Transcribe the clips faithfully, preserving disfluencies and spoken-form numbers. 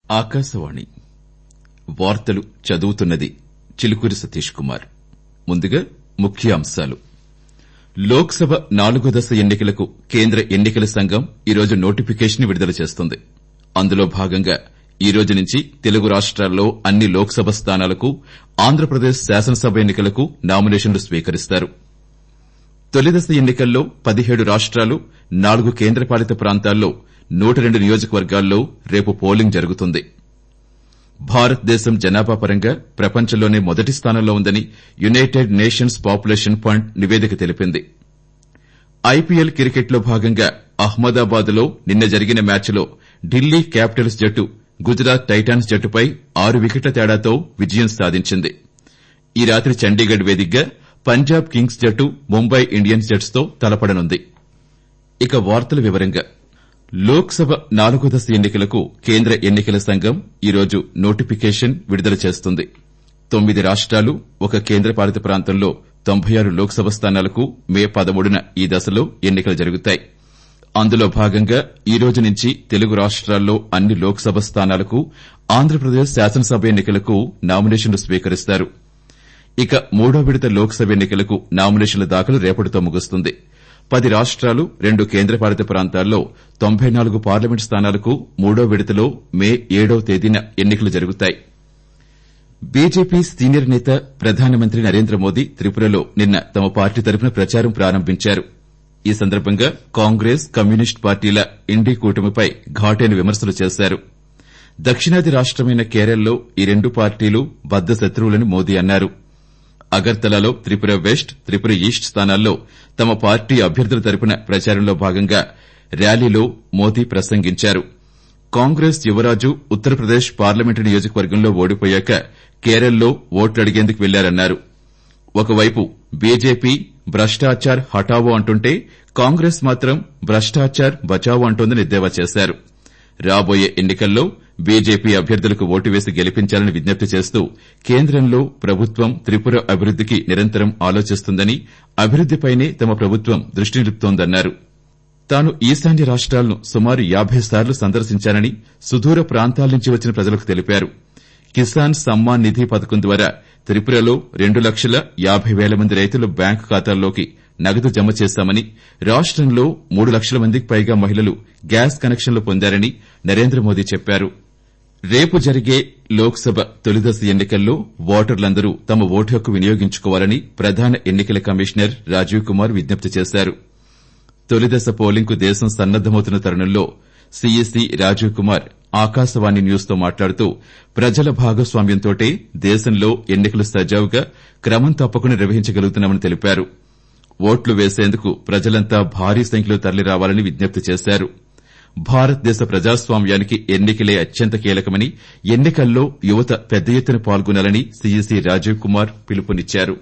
ఆకాశవాణి వార్తలు చదువుతున్నది చిలుకూరి సతీష్ కుమార్. ముందుగా ముఖ్యాంశాలు. లోక్సభ నాలుగో దశ ఎన్నికలకు కేంద్ర ఎన్నికల సంఘం ఈరోజు నోటిఫికేషన్ విడుదల చేస్తుంది. అందులో భాగంగా ఈ రోజు నుంచి తెలుగు రాష్ట్రాల్లో అన్ని లోక్సభ స్థానాలకు, ఆంధ్రప్రదేశ్ శాసనసభ ఎన్నికలకు నామినేషన్లు స్వీకరిస్తారు. తొలిదశ ఎన్నికల్లో పదిహేడు రాష్ట్రాలు, నాలుగు కేంద్రపాలిత ప్రాంతాల్లో నూట రెండు నియోజకవర్గాల్లో రేపు పోలింగ్ జరుగుతుంది. భారతదేశం జనాభా పరంగా ప్రపంచంలోనే మొదటి స్థానంలో ఉందని యునైటెడ్ నేషన్స్ పాపులేషన్ ఫండ్ నివేదిక తెలిపింది. ఐపీఎల్ క్రికెట్లో భాగంగా అహ్మదాబాద్ లో నిన్న జరిగిన మ్యాచ్లో ఢిల్లీ క్యాపిటల్స్ జట్టు గుజరాత్ టైటాన్స్ జట్టుపై ఆరు వికెట్ల తేడాతో విజయం సాధించింది. ఈ రాత్రి చండీగఢ్ వేదికగా పంజాబ్ కింగ్స్ జట్టు ముంబై ఇండియన్స్ జట్స్తో తలపడనుంది. ఇక వార్తల వివరంగా లోక్సభ నాలుగో దశ ఎన్నికలకు కేంద్ర ఎన్నికల సంఘం ఈరోజు నోటిఫికేషన్ విడుదల చేస్తుంది. తొమ్మిది రాష్ట్రాలు, ఒక కేంద్రపాలిత ప్రాంతంలో తొంభై ఆరు లోక్సభ స్థానాలకు మే పదమూడున ఈ దశలో ఎన్నికలు జరుగుతాయి. అందులో భాగంగా ఈ రోజు నుంచి తెలుగు రాష్ట్రాల్లో అన్ని లోక్సభ స్థానాలకు, ఆంధ్రప్రదేశ్ శాసనసభ ఎన్నికలకు నామినేషన్లు స్వీకరిస్తారు. ఇక మూడో విడత లోక్సభ ఎన్నికలకు నామినేషన్ల దాఖలు రేపటితో ముగుస్తుంది. పది రాష్ట్రాలు, రెండు కేంద్రపాలిత ప్రాంతాల్లో తొంభై నాలుగు పార్లమెంట్ స్థానాలకు మూడో విడతలో మే ఏడవ తేదీన ఎన్నికలు జరుగుతాయి. బీజేపీ సీనియర్ నేత ప్రధానమంత్రి నరేంద్ర మోదీ త్రిపురలో నిన్న తమ పార్టీ తరపున ప్రచారం ప్రారంభించారు. ఈ సందర్భంగా కాంగ్రెస్, కమ్యూనిస్టు పార్టీల ఇండీ కూటమిపై ఘాటైన విమర్శలు చేశారు. దక్షిణాది రాష్టమైన కేరళలో ఈ రెండు పార్టీలు బద్ద శత్రువులని మోదీ అన్నారు. అగర్తలలో త్రిపుర వెస్ట్, త్రిపుర ఈస్ట్ స్థానాల్లో తమ పార్టీ అభ్యర్థుల తరపున ప్రచారంలో భాగంగా ర్యాలీలో మోదీ ప్రసంగించారు. కాంగ్రెస్ యువరాజు ఉత్తరప్రదేశ్ పార్లమెంటు నియోజకవర్గంలో ఓడిపోయాక కేరళలో ఓట్లు అడిగేందుకు వెళ్లారన్నారు. ఒకవైపు బీజేపీ భ్రష్టాచార్ హటావో అంటుంటే కాంగ్రెస్ మాత్రం భ్రష్టాచార్ బచావో అంటోందని ఎద్దేవా చేశారు. రాబోయే ఎన్నికల్లో బీజేపీ అభ్యర్థులకు ఓటు వేసి గెలిపించాలని విజ్ఞప్తి చేస్తూ కేంద్రంలో ప్రభుత్వం త్రిపుర అభివృద్దికి నిరంతరం ఆలోచిస్తుందని, అభివృద్దిపైనే తమ ప్రభుత్వం దృష్టి నిలుపుతోందన్నారు. తాను ఈశాన్య రాష్ట్రాలను సుమారు యాబై సార్లు సందర్శించానని సుదూర ప్రాంతాల నుంచి వచ్చిన ప్రజలకు తెలిపారు. కిసాన్ సమ్మాన్ నిధి పథకం ద్వారా త్రిపురలో రెండు లక్షల యాబై వేల మంది రైతుల బ్యాంకు ఖాతాల్లోకి నగదు జమ చేశామని, రాష్టంలో మూడు లక్షల మందికి పైగా మహిళలు గ్యాస్ కనెక్షన్లు పొందారని నరేంద్ర మోదీ చెప్పారు. రేపు జరిగే లోక్సభ తొలిదశ ఎన్నికల్లో ఓటర్లందరూ తమ ఓటు హక్కు వినియోగించుకోవాలని ప్రధాన ఎన్నికల కమిషనర్ రాజీవ్ కుమార్ విజ్ఞప్తి చేశారు. తొలిదశ పోలింగ్ కు దేశం సన్నద్దమవుతున్న తరుణంలో సీఈసీ రాజీవ్ కుమార్ ఆకాశవాణి న్యూస్ తో మాట్లాడుతూ ప్రజల భాగస్వామ్యంతోటే దేశంలో ఎన్నికలు సజావుగా క్రమం తప్పకుండా నిర్వహించగలుగుతున్నామని తెలిపారు. ఓట్లు వేసేందుకు ప్రజలంతా భారీ సంఖ్యలో తరలిరావాలని విజ్ఞప్తి చేశారు. భారతదేశ ప్రజాస్వామ్యానికి ఎన్నికలే అత్యంత కీలకమని, ఎన్నికల్లో యువత పెద్ద ఎత్తున పాల్గొనాలని సీఈసీ రాజీవ్ కుమార్ పిలుపునిచ్చారు.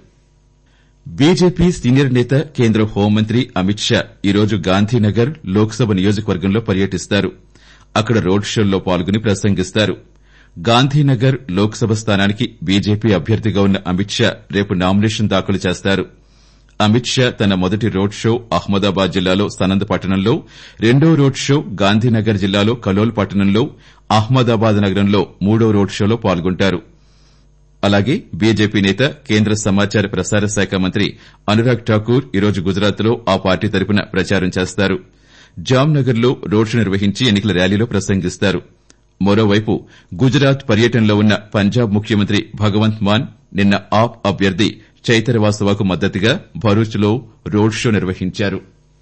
బీజేపీ సీనియర్ నేత కేంద్ర హోంమంత్రి అమిత్ షా ఈరోజు గాంధీనగర్ లోక్సభ నియోజకవర్గంలో పర్యటిస్తారు. అక్కడ రోడ్ షోల్లో పాల్గొని ప్రసంగిస్తారు. గాంధీనగర్ లోక్సభ స్థానానికి బీజేపీ అభ్యర్థిగా ఉన్న అమిత్ షా రేపు నామినేషన్ దాఖలు చేస్తారు. అమిత్ షా తన మొదటి రోడ్ షో అహ్మదాబాద్ జిల్లాలో సనంద్ పట్టణంలో, రెండో రోడ్ షో గాంధీనగర్ జిల్లాలో కలోల్ పట్టణంలో, అహ్మదాబాద్ నగరంలో మూడో రోడ్ షోలో పాల్గొంటారు. అలాగే బీజేపీ నేత కేంద్ర సమాచార ప్రసార శాఖ మంత్రి అనురాగ్ ఠాకూర్ ఈరోజు గుజరాత్ లో ఆ పార్టీ తరపున ప్రచారం చేస్తారు. జామ్నగర్ లో రోడ్ షో నిర్వహించి ఎన్నికల ర్యాలీలో ప్రసంగిస్తారు. మరోవైపు గుజరాత్ పర్యటనలో ఉన్న పంజాబ్ ముఖ్యమంత్రి భగవంత్ మాన్ నిన్న ఆప్ అభ్యర్థి చైతరవాసవాకు మద్దతుగా భరూచ్ లో రోడ్ షో నిర్వహించారు.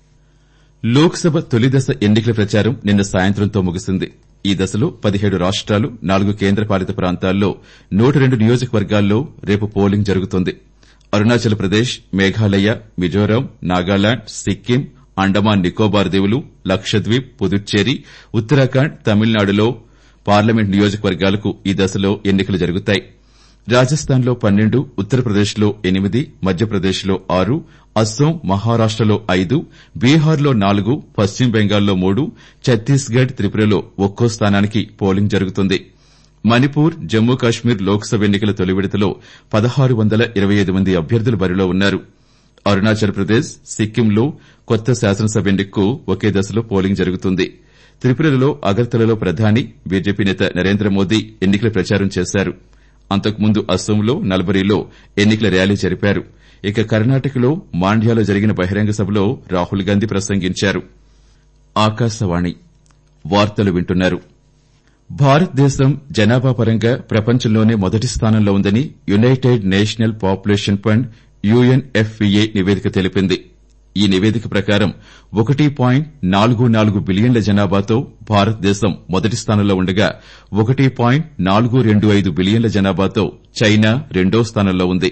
లోక్సభ తొలిదశ ఎన్నికల ప్రచారం నిన్న సాయంత్రంతో ముగిసింది. ఈ దశలో పదిహేడు రాష్ట్రాలు, నాలుగు కేంద్రపాలిత ప్రాంతాల్లో నూట రెండు నియోజకవర్గాల్లో రేపు పోలింగ్ జరుగుతుంది. అరుణాచల్ ప్రదేశ్, మేఘాలయ, మిజోరాం, నాగాలాండ్, సిక్కిం, అండమాన్ నికోబార్ దీవులు, లక్షద్వీప్, పుదుచ్చేరి, ఉత్తరాఖండ్, తమిళనాడులో పార్లమెంట్ నియోజకవర్గాలకు ఈ దశలో ఎన్నికలు జరుగుతాయి. రాజస్థాన్లో పన్నెండు, ఉత్తరప్రదేశ్లో ఎనిమిది, మధ్యప్రదేశ్లో ఆరు, అస్సోం, మహారాష్టలో ఐదు, బీహార్లో నాలుగు, పశ్చిమ బెంగాల్లో మూడు, ఛత్తీస్గఢ్, త్రిపురలో ఒక్కో స్థానానికి పోలింగ్ జరుగుతుంది. మణిపూర్, జమ్మూ కాశ్మీర్ లోక్సభ ఎన్నికల తొలి విడతలో పదహారు వందల ఇరవై ఐదు మంది అభ్యర్థులు బరిలో ఉన్నారు. అరుణాచల్ ప్రదేశ్, సిక్కింలో కొత్త శాసనసభ ఎన్నికకు ఒకే దశలో పోలింగ్ జరుగుతుంది. త్రిపురలో అగర్తలలో ప్రధాని బీజేపీ నేత నరేంద్ర మోదీ ఎన్నికల ప్రచారం చేశారు. అంతకుముందు అస్సోంలో నల్బరీలో ఎన్నికల ర్యాలీ జరిపారు. ఇక కర్ణాటకలో మాండ్యాలో జరిగిన బహిరంగ సభలో రాహుల్ గాంధీ ప్రసంగించారు. ఆకాశవాణి వార్తలు వింటున్నారు. భారతదేశం జనాభా పరంగా ప్రపంచంలోనే మొదటి స్థానంలో ఉందని United National Population Fund UNFPA నివేదిక తెలిపింది. ఈ నివేదిక ప్రకారం ఒకటి పాయింట్ నాలుగు నాలుగు బిలియన్ల జనాభాతో భారతదేశం మొదటి స్థానంలో ఉండగా ఒకటి పాయింట్ నాలుగు రెండు ఐదు బిలియన్ల జనాభాతో చైనా రెండో స్థానంలో ఉంది.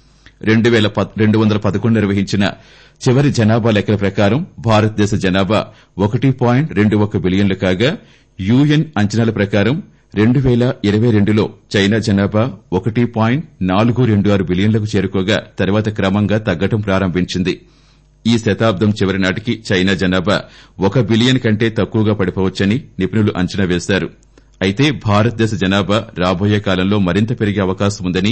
రెండు వందల పదకొండు నిర్వహించిన చివరి జనాభా లెక్కల ప్రకారం భారతదేశ జనాభా ఒకటి పాయింట్ రెండు ఒక్క బిలియన్లు కాగా యూఎన్ అంచనాల ప్రకారం రెండు పేల ఇరవై రెండులో చైనా జనాభా ఒకటి పాయింట్ నాలుగు రెండు ఆరు బిలియన్లకు చేరుకోగా తర్వాత క్రమంగా తగ్గడం ప్రారంభించింది. ఈ శతాబ్దం చివరి నాటికి చైనా జనాభా ఒక బిలియన్ కంటే తక్కువగా పడిపోవచ్చని నిపుణులు అంచనా వేశారు. అయితే భారతదేశ జనాభా రాబోయే కాలంలో మరింత పెరిగే అవకాశం ఉందని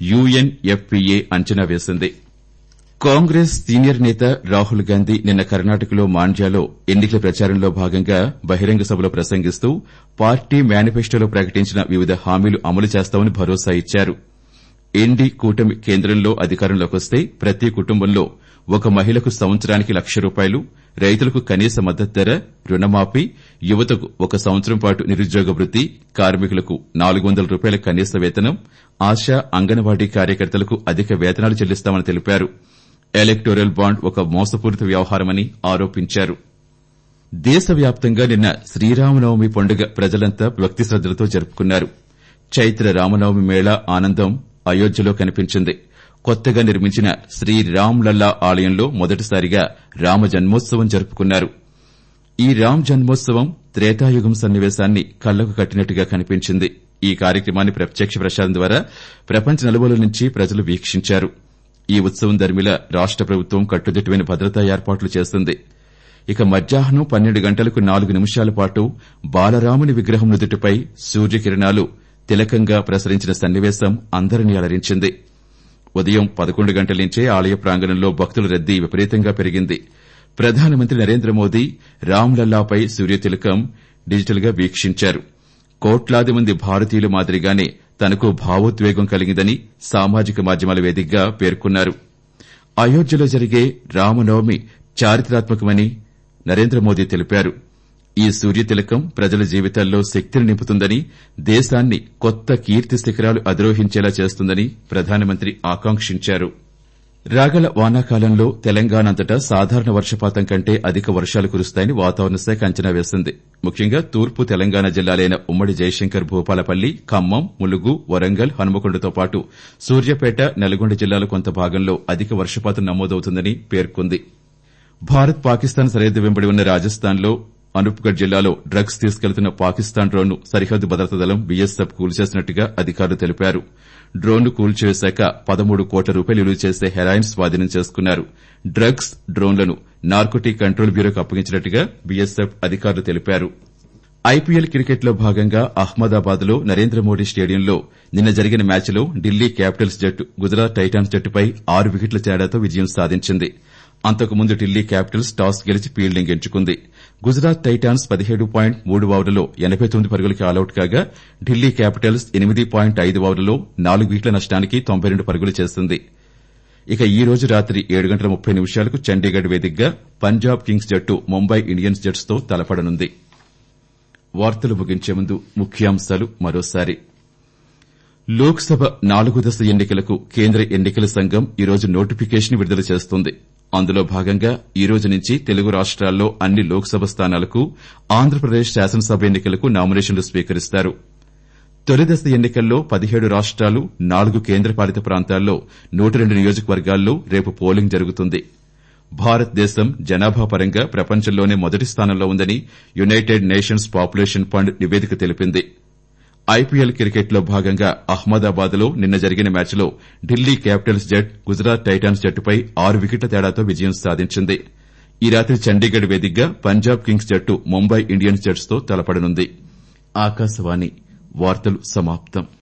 యుఎన్ఎఫ్పీఏ అంచనా వేసింది. కాంగ్రెస్ సీనియర్ నేత రాహుల్ గాంధీ నిన్న కర్ణాటకలో మాండ్యాలో ఎన్నికల ప్రచారంలో భాగంగా బహిరంగ సభలో ప్రసంగిస్తూ పార్టీ మేనిఫెస్టోలో ప్రకటించిన వివిధ హామీలు అమలు చేస్తామని భరోసా ఇచ్చారు. ఎన్డీ కూటమి కేంద్రంలో అధికారంలోకొస్తే ప్రతి కుటుంబంలో ఒక మహిళకు సంవత్సరానికి లక్ష రూపాయలు, రైతులకు కనీస మద్దతు ధర, రుణమాఫీ, యువతకు ఒక సంవత్సరం పాటు నిరుద్యోగ వృత్తి, కార్మికులకు నాలుగు వందల రూపాయల కనీస వేతనం, ఆశా అంగన్వాడీ కార్యకర్తలకు అధిక వేతనాలు చెల్లిస్తామని తెలిపారు. ఎలక్టోరల్ బాండ్ ఒక మోసపూరిత వ్యవహారమని ఆరోపించారు. దేశవ్యాప్తంగా నిన్న శ్రీరామనవమి పండుగ ప్రజలంతా భక్తి శ్రద్దలతో జరుపుకున్నారు. చైత్ర రామనవమి మేళా ఆనందం అయోధ్యలో కనిపించింది. కొత్తగా నిర్మించిన శ్రీ రామ్లల్లా ఆలయంలో మొదటిసారిగా రామ జన్మోత్సవం జరుపుకున్నారు. ఈ రామ్ జన్మోత్సవం త్రేతాయుగం సన్నివేశాన్ని కళ్లకు కట్టినట్టుగా కనిపించింది. ఈ కార్యక్రమాన్ని ప్రత్యక్ష ప్రసారం ద్వారా ప్రపంచ నలుమూలల నుంచి ప్రజలు వీక్షించారు. ఈ ఉత్సవం దరిమిలా రాష్ట ప్రభుత్వం కట్టుదిట్టమైన భద్రతా ఏర్పాట్లు చేస్తుంది. ఇక మధ్యాహ్నం పన్నెండు గంటలకు నాలుగు నిమిషాల పాటు బాలరాముని విగ్రహం నుదుటిపై సూర్యకిరణాలు తిలకంగా ప్రసరించిన సన్నివేశం అందరినీ అలరించింది. ఉదయం పదకొండు గంటల నుంచే ఆలయ ప్రాంగణంలో భక్తుల రద్దీ విపరీతంగా పెరిగింది. ప్రధానమంత్రి నరేంద్ర మోదీ రామ్లల్లాపై సూర్యతిలకం డిజిటల్ గా వీక్షించారు. కోట్లాది మంది భారతీయుల మాదిరిగానే తనకు భావోద్వేగం కలిగిందని సామాజిక మాధ్యమాల వేదికగా పేర్కొన్నారు. అయోధ్యలో జరిగే రామనవమి చారిత్రాత్మకమని నరేంద్ర మోదీ తెలిపారు. ఈ సూర్యతిలకం ప్రజల జీవితాల్లో శక్తిని నింపుతుందని, దేశాన్ని కొత్త కీర్తి శిఖరాలు అధిరోహించేలా చేస్తుందని ప్రధానమంత్రి ఆకాంక్షించారు. రాగల వానాకాలంలో తెలంగాణ అంతటా సాధారణ వర్షపాతం కంటే అధిక వర్షాలు కురుస్తాయని వాతావరణ శాఖ అంచనా వేసింది. ముఖ్యంగా తూర్పు తెలంగాణ జిల్లాలైన ఉమ్మడి జయశంకర్, భూపాలపల్లి, ఖమ్మం, ములుగు, వరంగల్, హనుమకొండతో పాటు సూర్యాపేట, నల్గొండ జిల్లాల కొంత భాగంలో అధిక వర్షపాతం నమోదవుతుందని పేర్కొంది. భారత్ పాకిస్తాన్ సరిహద్దు వెంబడి ఉన్న రాజస్థాన్లో అనూప్గఢ్ జిల్లాలో డ్రగ్స్ తీసుకెళ్తున్న పాకిస్తాన్ డ్రోన్ను సరిహద్దు భద్రతా దళం బీఎస్ఎఫ్ కూల్చేసినట్టుగా అధికారులు తెలిపారు. డ్రోన్ను కూల్చివేశాక పదమూడు కోట్ల రూపాయలు విలువ చేసే హెరాయిన్ స్వాధీనం చేసుకున్నారు. డ్రగ్స్, డ్రోన్లను నార్కోటిక్ కంట్రోల్ బ్యూరోకు అప్పగించినట్టుగా బీఎస్ఎఫ్ అధికారులు తెలిపారు. ఐపీఎల్ క్రికెట్లో భాగంగా అహ్మదాబాద్లో నరేంద్ర మోదీ స్టేడియంలో నిన్న జరిగిన మ్యాచ్లో ఢిల్లీ క్యాపిటల్స్ జట్టు గుజరాత్ టైటాన్స్ జట్టుపై ఆరు వికెట్ల తేడాతో విజయం సాధించింది. అంతకుముందు ఢిల్లీ క్యాపిటల్స్ టాస్ గెలిచి ఫీల్డింగ్ ఎంచుకుంది. గుజరాత్ టైటాన్స్ పదిహేడు పాయింట్ మూడు ఓవర్లలో ఎనబై తొమ్మిది పరుగులకి ఆలౌట్ కాగా ఢిల్లీ క్యాపిటల్స్ ఎనిమిది పాయింట్ ఐదు ఓవర్లలో నాలుగు వికెట్ల నష్టానికి తొంభై రెండు పరుగులు చేసింది. ఇక ఈ రోజు రాత్రి ఏడు గంటల ముప్పై నిమిషాలకు చండీగఢ్ వేదికగా పంజాబ్ కింగ్స్ జట్టు ముంబై ఇండియన్స్ జట్స్తో తలపడనుంది. వార్తలు ముగించే ముందు ముఖ్యాంశాలు మరోసారి. లోక్సభ నాలుగో దశ ఎన్నికలకు కేంద్ర ఎన్నికల సంఘం ఈరోజు నోటిఫికేషన్ విడుదల చేస్తుంది. అందులో భాగంగా ఈ రోజు నుంచి తెలుగు రాష్ట్రాల్లో అన్ని లోక్సభ స్థానాలకు, ఆంధ్రప్రదేశ్ శాసనసభ ఎన్నికలకు నామినేషన్లు స్వీకరిస్తారు. తొలిదశ ఎన్నికల్లో పదిహేడు రాష్ట్రాలు, నాలుగు కేంద్రపాలిత ప్రాంతాల్లో నూట రెండు నియోజకవర్గాల్లో రేపు పోలింగ్ జరుగుతుంది. భారతదేశం జనాభా పరంగా ప్రపంచంలోనే మొదటి స్థానంలో ఉందని యునైటెడ్ నేషన్స్ పాపులేషన్ ఫండ్ నివేదిక తెలిపింది. ఐపీఎల్ క్రికెట్లో భాగంగా అహ్మదాబాద్లో నిన్న జరిగిన మ్యాచ్లో ఢిల్లీ క్యాపిటల్స్ జట్ గుజరాత్ టైటాన్స్ జట్టుపై ఆరు వికెట్ల తేడాతో విజయం సాధించింది. ఈ రాత్రి చండీగఢ్ వేదికగా పంజాబ్ కింగ్స్ జట్టు ముంబై ఇండియన్స్ జట్స్తో తలపడనుంది. ఆకాశవాణి వార్తలు సమాప్తం.